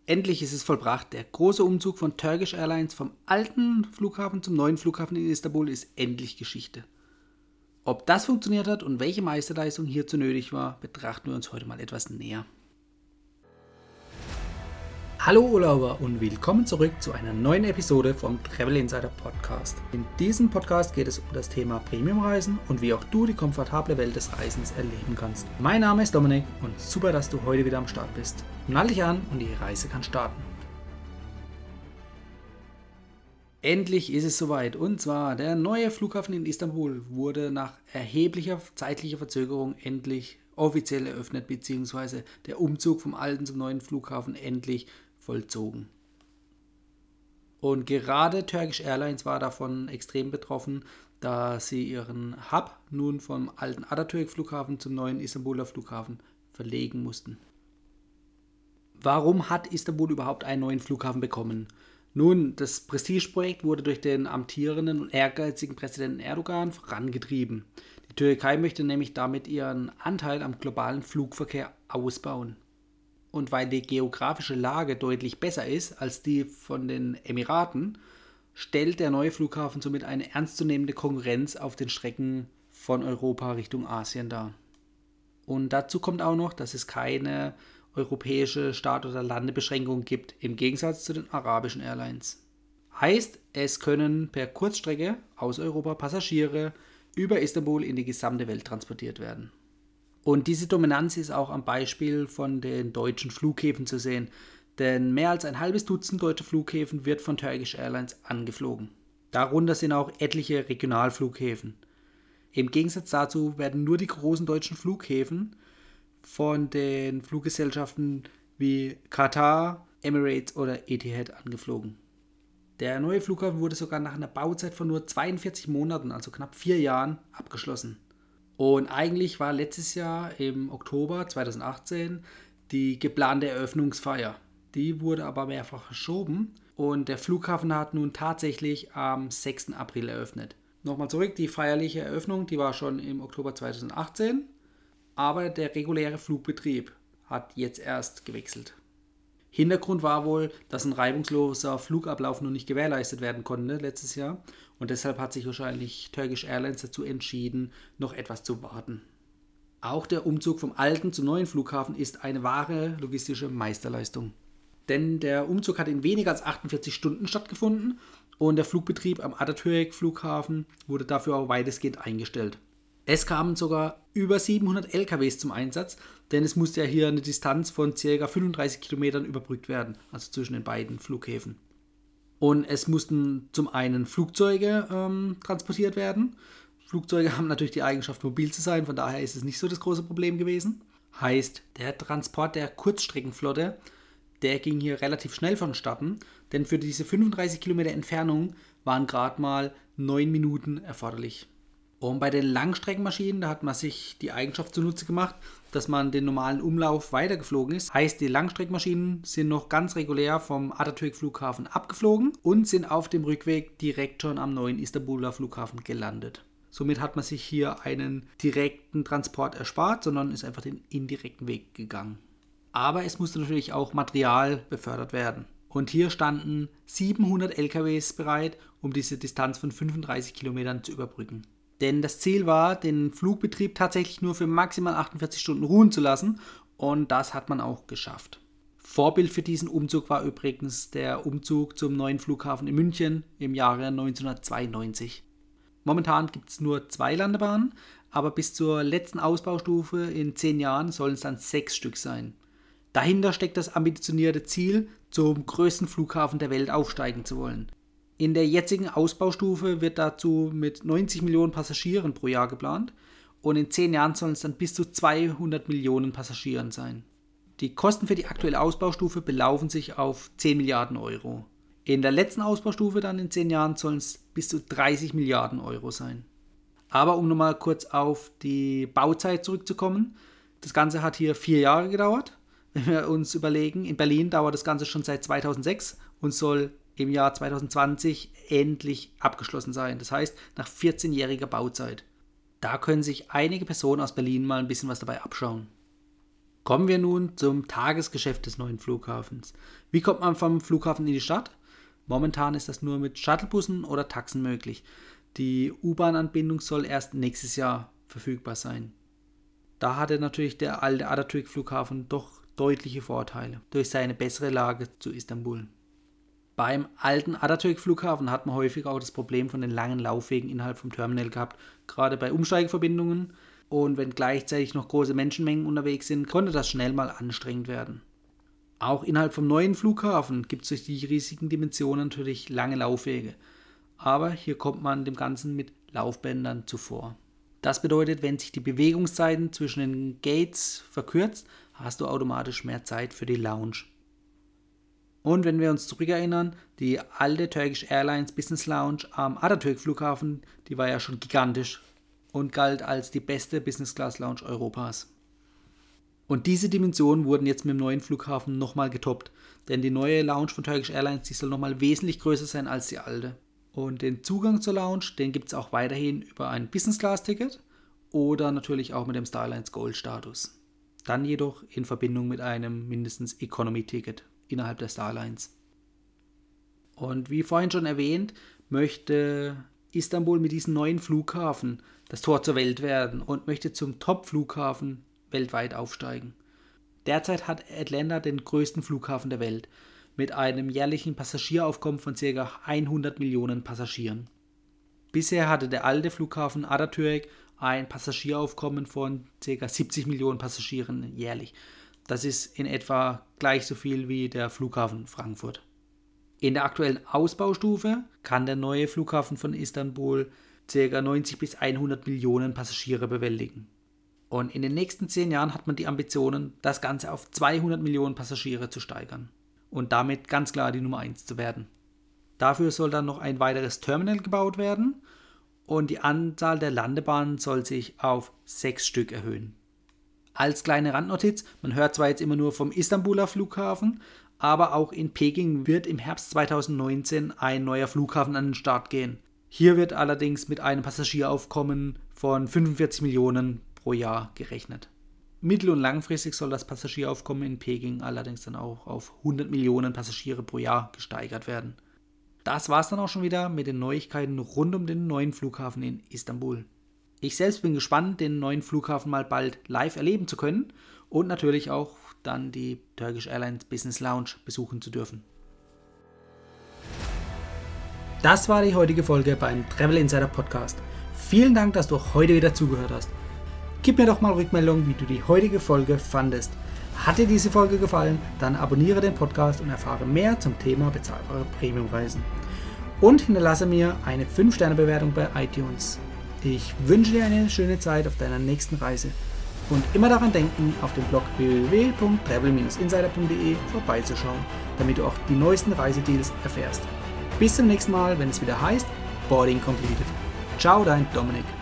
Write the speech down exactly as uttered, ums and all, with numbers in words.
Endlich ist es vollbracht. Der große Umzug von Turkish Airlines vom alten Flughafen zum neuen Flughafen in Istanbul ist endlich Geschichte. Ob das funktioniert hat und welche Meisterleistung hierzu nötig war, betrachten wir uns heute mal etwas näher. Hallo Urlauber und willkommen zurück zu einer neuen Episode vom Travel Insider Podcast. In diesem Podcast geht es um das Thema Premiumreisen und wie auch du die komfortable Welt des Reisens erleben kannst. Mein Name ist Dominik und super, dass du heute wieder am Start bist. Nall dich an und die Reise kann starten. Endlich ist es soweit, und zwar der neue Flughafen in Istanbul wurde nach erheblicher zeitlicher Verzögerung endlich offiziell eröffnet, beziehungsweise der Umzug vom alten zum neuen Flughafen endlich vollzogen. Und gerade Turkish Airlines war davon extrem betroffen, da sie ihren Hub nun vom alten Atatürk-Flughafen zum neuen Istanbuler Flughafen verlegen mussten. Warum hat Istanbul überhaupt einen neuen Flughafen bekommen? Nun, das Prestigeprojekt wurde durch den amtierenden und ehrgeizigen Präsidenten Erdogan vorangetrieben. Die Türkei möchte nämlich damit ihren Anteil am globalen Flugverkehr ausbauen. Und weil die geografische Lage deutlich besser ist als die von den Emiraten, stellt der neue Flughafen somit eine ernstzunehmende Konkurrenz auf den Strecken von Europa Richtung Asien dar. Und dazu kommt auch noch, dass es keine europäische Start- oder Landebeschränkung gibt, im Gegensatz zu den arabischen Airlines. Heißt, es können per Kurzstrecke aus Europa Passagiere über Istanbul in die gesamte Welt transportiert werden. Und diese Dominanz ist auch am Beispiel von den deutschen Flughäfen zu sehen, denn mehr als ein halbes Dutzend deutsche Flughäfen wird von Turkish Airlines angeflogen. Darunter sind auch etliche Regionalflughäfen. Im Gegensatz dazu werden nur die großen deutschen Flughäfen von den Fluggesellschaften wie Qatar, Emirates oder Etihad angeflogen. Der neue Flughafen wurde sogar nach einer Bauzeit von nur zweiundvierzig Monaten, also knapp vier Jahren, abgeschlossen. Und eigentlich war letztes Jahr im Oktober zweitausendachtzehn die geplante Eröffnungsfeier. Die wurde aber mehrfach verschoben und der Flughafen hat nun tatsächlich am sechsten April eröffnet. Nochmal zurück, die feierliche Eröffnung, die war schon im Oktober zweitausendachtzehn, aber der reguläre Flugbetrieb hat jetzt erst gewechselt. Hintergrund war wohl, dass ein reibungsloser Flugablauf noch nicht gewährleistet werden konnte letztes Jahr und deshalb hat sich wahrscheinlich Turkish Airlines dazu entschieden, noch etwas zu warten. Auch der Umzug vom alten zum neuen Flughafen ist eine wahre logistische Meisterleistung. Denn der Umzug hat in weniger als achtundvierzig Stunden stattgefunden und der Flugbetrieb am Atatürk-Flughafen wurde dafür auch weitestgehend eingestellt. Es kamen sogar über siebenhundert L K Ws zum Einsatz, denn es musste ja hier eine Distanz von ca. fünfunddreißig Kilometern überbrückt werden, also zwischen den beiden Flughäfen. Und es mussten zum einen Flugzeuge ähm, transportiert werden. Flugzeuge haben natürlich die Eigenschaft, mobil zu sein, von daher ist es nicht so das große Problem gewesen. Heißt, der Transport der Kurzstreckenflotte, der ging hier relativ schnell vonstatten, denn für diese fünfunddreißig Kilometer Entfernung waren gerade mal neun Minuten erforderlich. Und bei den Langstreckenmaschinen, da hat man sich die Eigenschaft zunutze gemacht, dass man den normalen Umlauf weitergeflogen ist. Heißt, die Langstreckenmaschinen sind noch ganz regulär vom Atatürk-Flughafen abgeflogen und sind auf dem Rückweg direkt schon am neuen Istanbuler Flughafen gelandet. Somit hat man sich hier einen direkten Transport erspart, sondern ist einfach den indirekten Weg gegangen. Aber es musste natürlich auch Material befördert werden. Und hier standen siebenhundert L K Ws bereit, um diese Distanz von fünfunddreißig Kilometern zu überbrücken. Denn das Ziel war, den Flugbetrieb tatsächlich nur für maximal achtundvierzig Stunden ruhen zu lassen und das hat man auch geschafft. Vorbild für diesen Umzug war übrigens der Umzug zum neuen Flughafen in München im Jahre neunzehnhundertzweiundneunzig. Momentan gibt es nur zwei Landebahnen, aber bis zur letzten Ausbaustufe in zehn Jahren sollen es dann sechs Stück sein. Dahinter steckt das ambitionierte Ziel, zum größten Flughafen der Welt aufsteigen zu wollen. In der jetzigen Ausbaustufe wird dazu mit neunzig Millionen Passagieren pro Jahr geplant und in zehn Jahren sollen es dann bis zu zweihundert Millionen Passagieren sein. Die Kosten für die aktuelle Ausbaustufe belaufen sich auf zehn Milliarden Euro. In der letzten Ausbaustufe dann in zehn Jahren sollen es bis zu dreißig Milliarden Euro sein. Aber um nochmal kurz auf die Bauzeit zurückzukommen, das Ganze hat hier vier Jahre gedauert. Wenn wir uns überlegen, in Berlin dauert das Ganze schon seit zweitausendsechs und soll im Jahr zweitausendzwanzig endlich abgeschlossen sein. Das heißt, nach vierzehnjähriger Bauzeit. Da können sich einige Personen aus Berlin mal ein bisschen was dabei abschauen. Kommen wir nun zum Tagesgeschäft des neuen Flughafens. Wie kommt man vom Flughafen in die Stadt? Momentan ist das nur mit Shuttlebussen oder Taxen möglich. Die U-Bahn-Anbindung soll erst nächstes Jahr verfügbar sein. Da hatte natürlich der alte Atatürk-Flughafen doch deutliche Vorteile durch seine bessere Lage zu Istanbul. Beim alten Atatürk-Flughafen hat man häufig auch das Problem von den langen Laufwegen innerhalb vom Terminal gehabt, gerade bei Umsteigeverbindungen. Und wenn gleichzeitig noch große Menschenmengen unterwegs sind, konnte das schnell mal anstrengend werden. Auch innerhalb vom neuen Flughafen gibt es durch die riesigen Dimensionen natürlich lange Laufwege. Aber hier kommt man dem Ganzen mit Laufbändern zuvor. Das bedeutet, wenn sich die Bewegungszeiten zwischen den Gates verkürzt, hast du automatisch mehr Zeit für die Lounge. Und wenn wir uns zurückerinnern, die alte Turkish Airlines Business Lounge am Atatürk Flughafen, die war ja schon gigantisch und galt als die beste Business Class Lounge Europas. Und diese Dimensionen wurden jetzt mit dem neuen Flughafen nochmal getoppt, denn die neue Lounge von Turkish Airlines, die soll nochmal wesentlich größer sein als die alte. Und den Zugang zur Lounge, den gibt es auch weiterhin über ein Business Class Ticket oder natürlich auch mit dem Starlines Gold Status. Dann jedoch in Verbindung mit einem mindestens Economy Ticket innerhalb der Starlines. Und wie vorhin schon erwähnt, möchte Istanbul mit diesem neuen Flughafen das Tor zur Welt werden und möchte zum Top-Flughafen weltweit aufsteigen. Derzeit hat Atlanta den größten Flughafen der Welt mit einem jährlichen Passagieraufkommen von ca. hundert Millionen Passagieren. Bisher hatte der alte Flughafen Atatürk ein Passagieraufkommen von ca. siebzig Millionen Passagieren jährlich. Das ist in etwa gleich so viel wie der Flughafen Frankfurt. In der aktuellen Ausbaustufe kann der neue Flughafen von Istanbul ca. neunzig bis hundert Millionen Passagiere bewältigen. Und in den nächsten zehn Jahren hat man die Ambitionen, das Ganze auf zweihundert Millionen Passagiere zu steigern und damit ganz klar die Nummer eins zu werden. Dafür soll dann noch ein weiteres Terminal gebaut werden und die Anzahl der Landebahnen soll sich auf sechs Stück erhöhen. Als kleine Randnotiz, man hört zwar jetzt immer nur vom Istanbuler Flughafen, aber auch in Peking wird im Herbst zweitausendneunzehn ein neuer Flughafen an den Start gehen. Hier wird allerdings mit einem Passagieraufkommen von fünfundvierzig Millionen pro Jahr gerechnet. Mittel- und langfristig soll das Passagieraufkommen in Peking allerdings dann auch auf hundert Millionen Passagiere pro Jahr gesteigert werden. Das war es dann auch schon wieder mit den Neuigkeiten rund um den neuen Flughafen in Istanbul. Ich selbst bin gespannt, den neuen Flughafen mal bald live erleben zu können und natürlich auch dann die Turkish Airlines Business Lounge besuchen zu dürfen. Das war die heutige Folge beim Travel Insider Podcast. Vielen Dank, dass du heute wieder zugehört hast. Gib mir doch mal Rückmeldung, wie du die heutige Folge fandest. Hat dir diese Folge gefallen, dann abonniere den Podcast und erfahre mehr zum Thema bezahlbare Premiumreisen. Und hinterlasse mir eine fünf Sterne Bewertung bei iTunes. Ich wünsche dir eine schöne Zeit auf deiner nächsten Reise und immer daran denken, auf dem Blog w w w punkt travel dash insider punkt d e vorbeizuschauen, damit du auch die neuesten Reisedeals erfährst. Bis zum nächsten Mal, wenn es wieder heißt Boarding Completed. Ciao, dein Dominik.